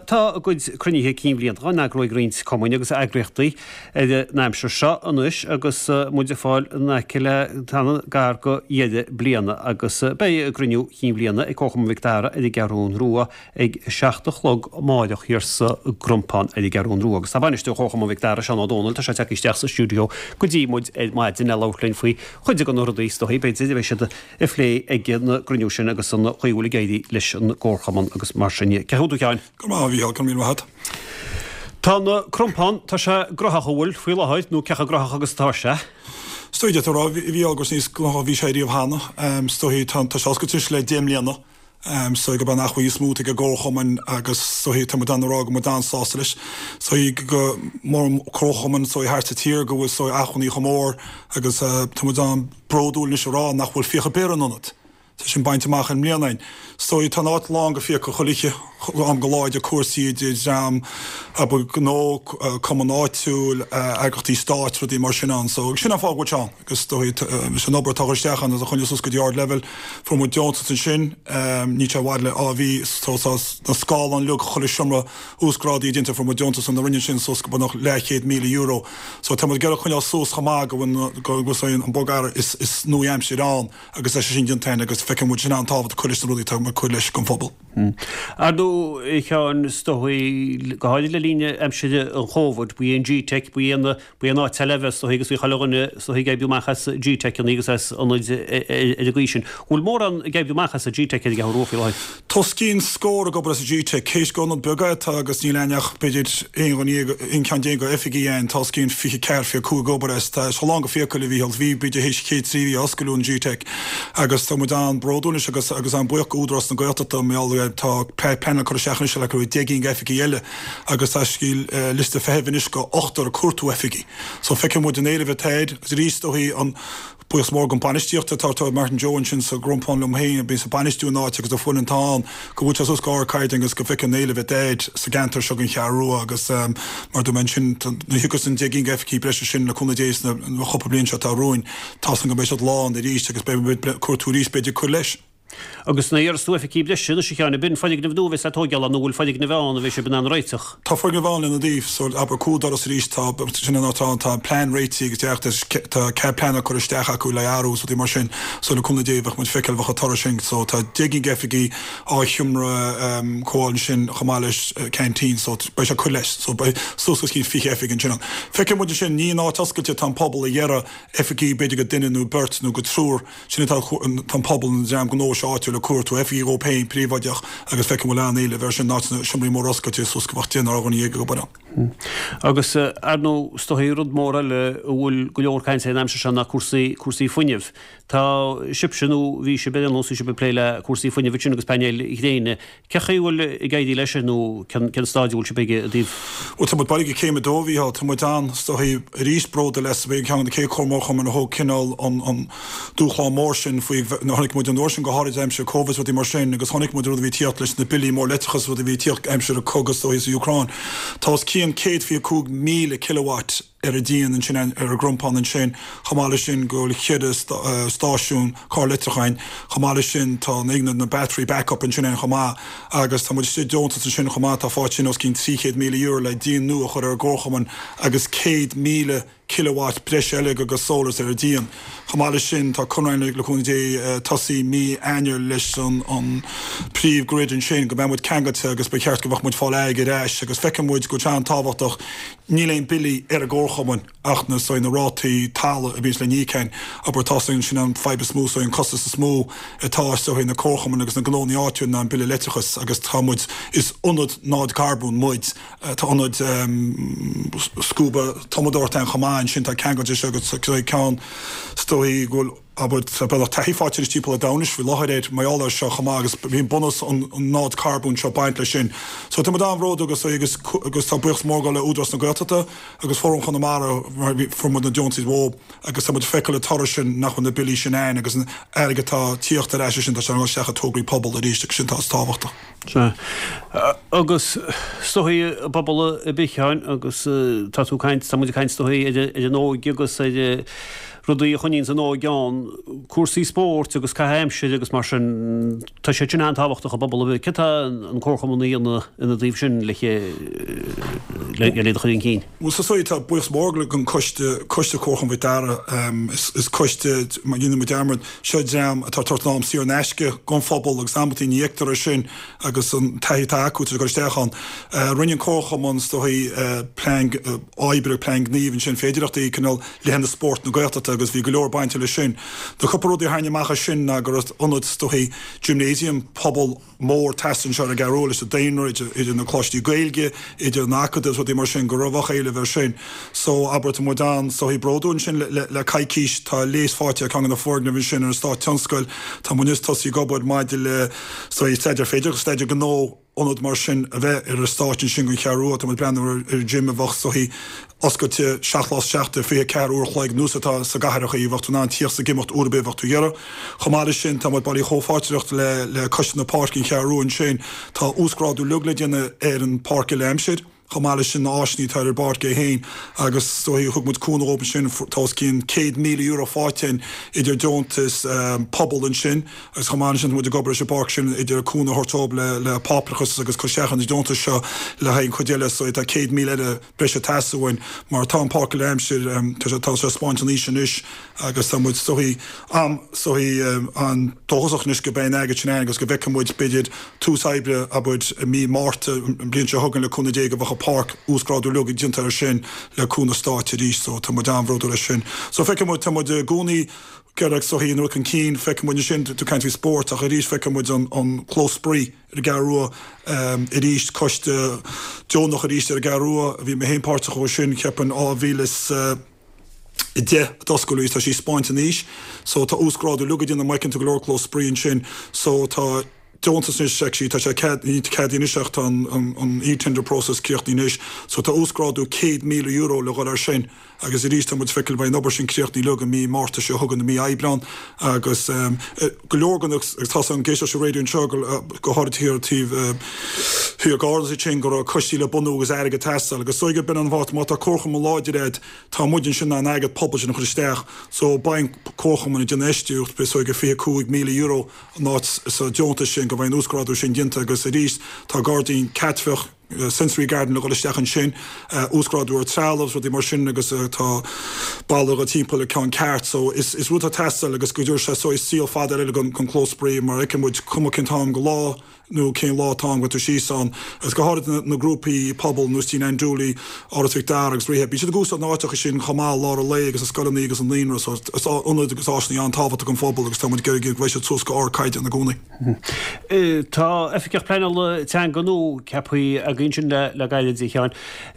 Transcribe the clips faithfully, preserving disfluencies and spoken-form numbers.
Tá a gcuid cruníthe cín blianta gáin agroigh roinnt común agus agrechtaí náimseir seo anuis agus muide fáil na ciile tána gar go iad bliana agus bé gruniú cín bliana ag cocham Victára ag garún rua ag seachta chlog máideach hir sa grumpan ag garún rua agus sabanisteú cocham Victára seán Donald tá sé teicisteach sa stúdio go dtí muid maidin le láchlein faoi chuide go nódaí stoí beidir bheith siad i phlé ag na gruniú sin agus an chuúla gaidí leis an gcóchaman agus mar sinne. Ceúdú ceáin? Go má bhí go míle hat. Tá na crumpán tá sé grothachúil faoi leáid nó cecha grothach agus tá sé. Stoide rá bhí agus níos glocha bhí sé díomh hána, stohí tá seosca tuis le déim líana, so go ban nachfuí smúta go ggóchaman agus sohí tá dan rá go mu dan sástalis, so í go mór crochaman so i háirta tír go bhfuil so achaní chomór agus tá dan bródúil is rá nachfuil fiocha béran anad. Tá sin baintach an mléanain. So í tá áit lá go fio go choliche am go láid a cuasaí jam a nó cum áitiúil agurtí stáit rudí mar sin an. So sinna fág teán, agus sin obair táirteachan a chun sus go yard level from Johnson sin ní bhile á bhí na scáil an lu choir siomra úsgrádaí dinta from Johnson na rinne sin sus go nach lechéad míle euro. So tá ge chun sús chamá go go an bogar is nó am sirán agus é sin dintain agus fecin mu sin an tábhat chuiste rudí tá mar chuir leis go fphobal. Ardú cheann stoí go háidir le líne amside an chóhd bu an G-Tech bu an ná telefeh so higus bhí chaganne so hi gaibúachchas G-Tech an agus an education. Bhfuil mór an gaibúachchas a G-Tech ag rófií leid. Tá cín scór a go as a G-Tech chéis go an bugaid agus ní leneach beidir in can go efigi an tá cín fi ceir fi cú gobaras tá so lá go fiacail bhí hal bhí beidir hééis cé trí oscailún G-Tech agus tá mu an broúnis agus agus an buoch údras na goilta mé tá penna chu seachna se le chu déginn efigi eile agus tá scíil liste fehevinis go ochtar cuatú efigi. So feice mu den éileh teid rístóí an buchs mór an banistíochtta tá Martin Johnson sa grumpán lom héin bí sa banistú ná agus do fun antá go bhúte sos gá caiting agus go feice éileh teid sa gantar se an chearú agus mar du men sin na higus an déginn efigi breise sin na chuna dééis na chopa blin se tá roin tá an go béis lá de rí agus be cuatú rís beidir chu leis. Agus na ar stufa cí sin se cheanna bin fádig na bhdúvis a tógeal an bhfuil fádig na bhán a bhí se ben an réiteach. Tá fáig na bhán in a díh so aber cúdar as rís tá sinna nátá tá plan réití agus deachtas tá ce planna chu isteach acu le arú so dí mar sin so na cúna déobh mu feiceil bhacha tar sin so tá digging gefigi á chiumra cóáin sin chamáis cantín so bei se chu leis so bei sogus cí fi efig an sin. Feice mu sin ní ná tascailte tá pobl a dhéara efigi beidir go duineú bertnú go trúr sinna tá pobl an jam go áú le cuatú efí ó pein príomhaideach agus feice bhil an éile bhar sin ná siomí mór oscaite suscabhachtíana ágan dhéag go bara. Agus ar nó stohéúd móra le bhfuil go leorchain sé aimse se na cuasaí cuasaí funineh. Tá sibsinú bhí se bedan nóí se be pléile cuasaí funineh sin agus peil i dhéine. Cecha bhfuil i gaiidí leis nó cen stáidúil se beige a díh. Ó tá baige céime dóhíá tá an stohí rísbróda leis bh ceanna cé chomórcham an thó cinál an dúchlá mór sin faoi nánig mu an nósin go háid aimse cóvis wat mar sin agus honnig mu bhí tíocht leis na bilí mór lechas wat bhí tíocht aimse a cogus ó is Ucrán. Tá cían céad fi cúg míle kilowatt ar a díon an sin ar a grumpán an sin chamála sin go le chiide stáisiún cá litrachain chamála sin tá éagna na battery backup an sin an chamá agus tá mu si Johnson an sin chamá tá fáid sin os cín tríchéad míle euro le díon nu a chur ar ggóchaman agus céad míle kilowatt breis eile agus solas ar a díon. Chamála sin tá chunainnig le chun dé tosaí mí aine leis an príomh grid an sin go b mud cegate agus be cheart go bhah mud fáil aige éis agus fecamúid go tean táhachtach níléon bilí ar a ggóchaman ach na soin na rátaí tála a bís le nícein aber tásainn sin an fibe smú so an costa sa smó atá so na cóchaman agus na glóní áitiún na an bilí letrachas agus támuid is unad nád carbún muid tá unad scúba tomadort an chamáin sin tá cegaide agus cean stoí ghfuil aber bela taífáitir típla a danis bhí láthréid maiála seo chamá agus bhíon bonus an nád carbún seo baint lei sin. So tá an ród agus agus agus tá buchs mór le údras na gata agus fóm chun mar form na Jones's Wó agus tá feiceil le tar sin nach chun na bilí sin ein agus aige tá tíocht a sin tá se secha tógraí pobl a ríiste sin tá táhachtta. Agus stohí bobbal a bicheáin agus táú caiint tá mu caiint stohí idir nó agus rudaí chunín san ógeán cuasaí sport agus caiimse agus mar sin tá sé sin antáhachtach a bobbal bh ceta an chorchamí ina dtíobh sin le le chuin cín. Mu soí tá buchs morgla gon coiste coiste chorcham bh dara is coiste mar dhéanana dearmad seo deam atá tartnám síor neisce gon fphobal agus amtí nítar sin agus an taitá acu go stechan. Rinnean chorchamán stoí plein áibre plein gníomhann sin féidirachtaí canál le hen sport na gaiata agus bhí goleor bainte le sin. De choparóí haine macha sin agus onad stoí gymnasium pobl mór testan se a garróla a déanair idir na chlóistí gailge idir nácad is wat mar sin go rohach éile bhar sin. So Albert Modán so hí broún sin le caiicís tá lééisfáte a chugan na fórna bhí sin ar stá tionscail tá munis tosí gobod maidide le staidir féidir staidir gó onad mar sin a bheith ar a stáin sin go cearú a brenn ar Jim a bhach so hí oscaite seachlás seachta fé cearú chláig núsatá sa gaiirecha í bhachtú ná tíoch sa gimacht úrbé bhachtú dhearra. Chomáile sin tá bailí chófáiteocht le le cosna pácin cearún sin tá úsráú lugla déanana ar an parc leimsid. Chomáile sin áisní tar bar go héin agus stoí thug mud cúnaópa sin tás cín cé mí euro fátein idir dontas pobl an sin agus chomáile sin mud gobar se bar sin idir cúna hortób le le páprachas agus cosechan is dontas seo le hain chodéile so tá cé mí le breise tasahain mar tá park leimsir tá se spontaní sin is agus tá mud stoí am soí an tóchasachnis go ben aige sin agus go bhecamid beidir túsáibre a bud mí máta blion se thugan le cúna dé go bh park úsráú lugad dintar sin leúna státe rí so tá dámróú lei sin. So feice mu tá de gúnaí geach so hí nu an cín feice mu sin tú caiint hí sport a chu ríéis feice mu an clósbrí ar garú i ríist coiste Jo nach a ríist ar garú a bhí mé héonpáirrta chu sin ceapan áhílas I de doscoúéis tá sí spáinte níos, so tá úsráú lugad in na maicinn tú glórlós spríonn sin so tá Johnson is sexy tá sé cadíiseach an e-tender process ciocht níis, so tá úsráú cé mí euro le goir sin agus i ríist mu feicil bei nobar sin ciochtní le mí máta se thugan na mí ebran agus gológan tá an géisi se réún segel go hátítíh thuá sin go cosí le bunú agus aige testal, agus soige bin an bhat má tá chorcham a láidiréid tá mudin sin an aige pobl sin chuisteach, so bain chorcham an gennéistúcht be soige fé cúig mí euro ná sa Jonta sin go bhain úsráú sin dinta agus a ríist tá Guarddín catfech Sensory Garden le goisteach an sin úsráú trelah ru mar sin agus tá ball a timppla cean ceart, so is is ruúta testal agus goúir se so is síl fada eile gon con clósbrí mar icin muid cumcintám go lá nó cén látá go tú síán gus go háid na grúpaí pobl nútí an dúlaí áhí dar agus réhé, bí si gús náteach sin chamá lá a lé agus a scoí agus an líra úna agus áisnaí an táfata go fphobal agus tá ge bhéisi tú go ácaide na gúna. Tá efficech pleine te ganú cepaí a gin sin le le gaiile cheán.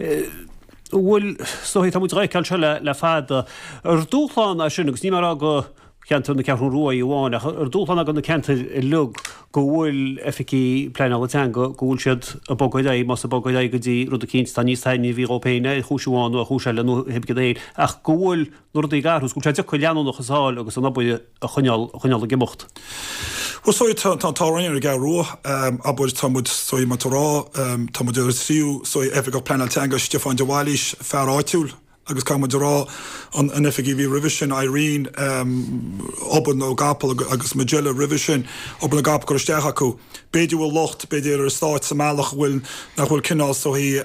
Bhfuil soí tá réiceil se le le fada ar dúchláán a sin agus ní mar a go ceanú na ceún ruá i bháin ar dúchlána go na ceanta i lug go bhfuil efficí plein te go gúil siad a bogaid mas a bogaid go dtí rud a cinint tá níos taine bhí Européine chúisiúháin a chúise le heb go éir ach go bhfuil nuair d garús go sé chuileanú nach chasáil agus an nabuide a chuneal chuneal a gimocht. Well soy tá tárainir a garú a bud tamud soy matorá tamud siú soy efik go plan teanga Stefan de Wallis feráitiúil agus kam rá an an efigi vi revision Irene open no gapel agus Magella revision op a gap gosteach acu. Beidir bhfuil locht beidir ar stáit sa meach bhfuil nach bhfuil cinál so hí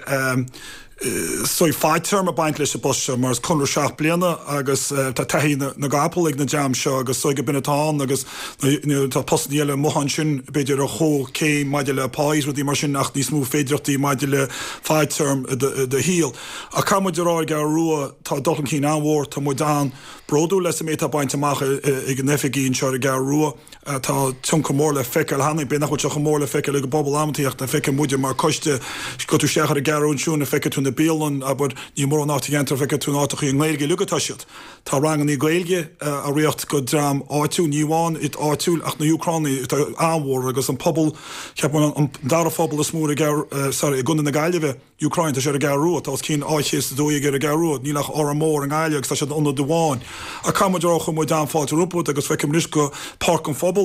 soi feitterm a baint leis a bus mars chunir seach bliana agus tá taí na gapel ag na jam seo agus soige binatá agus tá postile mohan sin beidir a cho cé maidide le páis rudí mar sin nach ní smú féidirchttaí maidide le feitterm de híal. A camidirrá gar ruúa tá dochan cí anhór tá modán broú leis mé a baint amach ag an nefigín seo a gar ruúa tá tun gomór le fekel hannig ben nach chu gomór le fekel go bobbal amtíocht na feke muidir mar coiste go tú sechar a garúnsún a feke tún na bélan aber ní mór nátigentar feke tún áach í ngéilge lugatasiid. Tá rangan í gailge a riocht go dram áú níháin it áúil ach na Ucrainní anhór agus an pobl ceap an dar fphobal is múr i gunna na gaiileh Ukraine sé a garú tá cín áchééis dóige gur a garú ní lech or mór an gaiile tá sé an doháin. A camidirach chu mu dáfáilrúpa agus fecem ris go park an fphobaliad.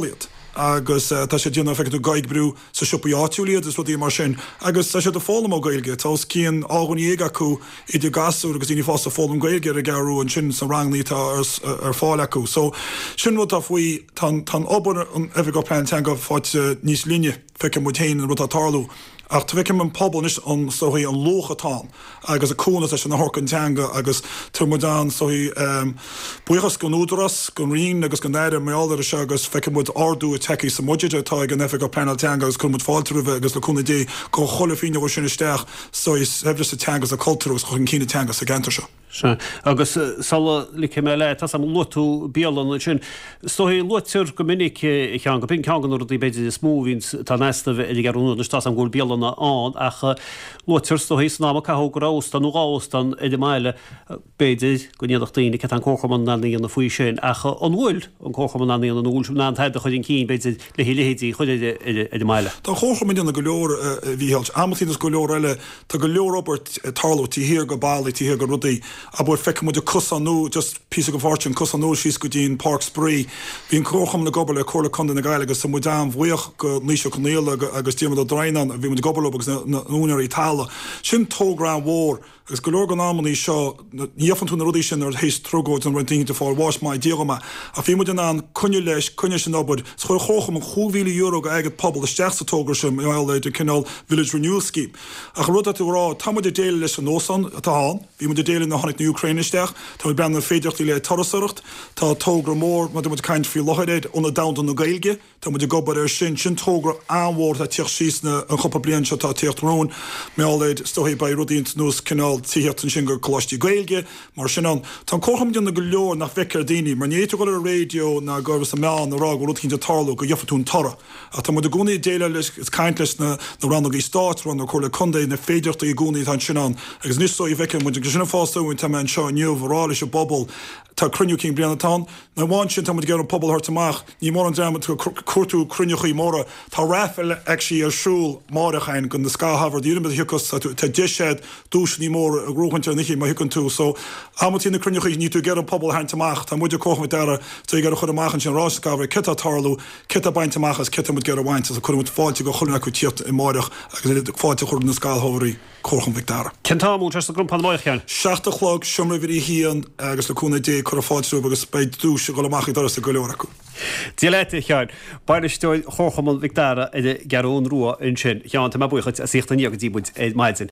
agus tá sé dtíanana feú gaig brú sa sipaáúliaad is rudí mar sin, agus tá sé de fálam á gailge, Tás cían ágan éige acu idir gasú agus í fásta fálam gailge a garú an sin sa ranglítá ar fáil acu. So sin bh a faoi tan obair an efh go plan te go fáid níos líne feice mu tain rud a tarlú. Ach tu bhicim an pobl is an soí an lochatá agus a cúna is an thorcantanga agus tumadán soí buchas go núdras go rion agus go néire méáidir se agus feice mud ardú a teí sa muide tá gan efh go penaltanga agus chun mud fáiltrúh agus le cúna dé go chola fíine bh sin isteach so is hebh sa teangas a cultúgus chun cíine teangas a gentar se. Se agus sal li mé le tá am lotú bélan sin stohí lotir go minic chean go bin ceangan í beidir smóvís tá nesta bheith i garúna tá am ggóil bélanna an ach lotir stohí ná cathgrástan nóástan idir meile beidir go níadach daoine ce an cóchaman naí an na faoi sin ach an bhfuil an cóchaman naí an úl ná heide chuidn cín beidir le hiléhétí chuide idir meile. Tá chóchamin na go leor bhíheilt amtínas go leor eile tá go leor op tarló tíhir go bailí tíhir go rudaí a bud feice mu de cusanú just pí go fortune cusanú síos go dín Park Spree hín crocham na gobal le chola conda na gaile agus sa mu dám bhuioch go níos chunéile agus tíime a dreinan a bhí mu de gobal agus naúnar Itála sin tógrán mhór agus go leor gan amí seo níofan tú na rudí sin ar hééis trogóid an rudí de fáil bháis mai díama a bhí mu den an cunne leis cunne sin nabud chuir chócham an chúhíle euro go aige pobl isteach sa tógra sem eile de cinál Village Renewal Scheme a chu rud a tú rá tamid de déile leis an nósan atá há bhí mu de déile na hánig na Ukraineisteach tá ben na féidircht í le tarasarcht tá tógra mór mu mu caiint fi lochaid onna dadan na gailge tá mu de gobar ar sin sin tógra anhór a tíoch sísna an chopa blian se tá tíochtrón meáid stohí bei rudínt nús cinál tíart an sin gur chlátí gailge mar sin an tá chom na go leor nach fecer daoine mar néidir go a radio na gurgus a meán ará go rudcinn de tarlú go jofaún tara a tá mu de gúnaí déile leis is caiintlis na na ranna í stát ran chola condé na féidirta i gúnaí an sin an agus níos í feice mu sinna fáú tá an seo nniuhrála se bobbal tá cruniú cin blianatá na bháin sin tá ge an pobl hartamach ní mór an drama cuatú crunnechaí móra tá rafael actually arsúl márachain gon na scáhafar dírim hichas tá diséad dús ní mór a grúhainte nichi mai hicann tú so amtí na crunnechaí ní tú ge an pobl haintamach tá muidir coch mit deire tú gar chud amachchan sin ráscáhar kita tarlú kita baintamachchas kita mu ge a bhaint a chu fáilte go chuna acu tíocht i máireach agus fáilte chur na scáilthirí chorchan Victara. Kentá mú te a grúmpan maichean. Seachtalog siomra bhí hían agus le cúna dé chu fáilú agus beid dús go amachí dar a go leor acu. Dialéite chean, bairisteoid chorchamán Victara idir garún ruá in sin, chean tá buchaid a síochtta níogadtíbuint é maidin.